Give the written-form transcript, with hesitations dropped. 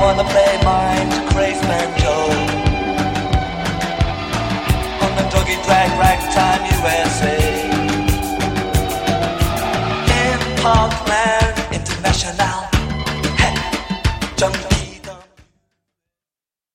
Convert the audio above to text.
wanna play mind crazed banjo on the doggy drag ragtime USA in Parkland.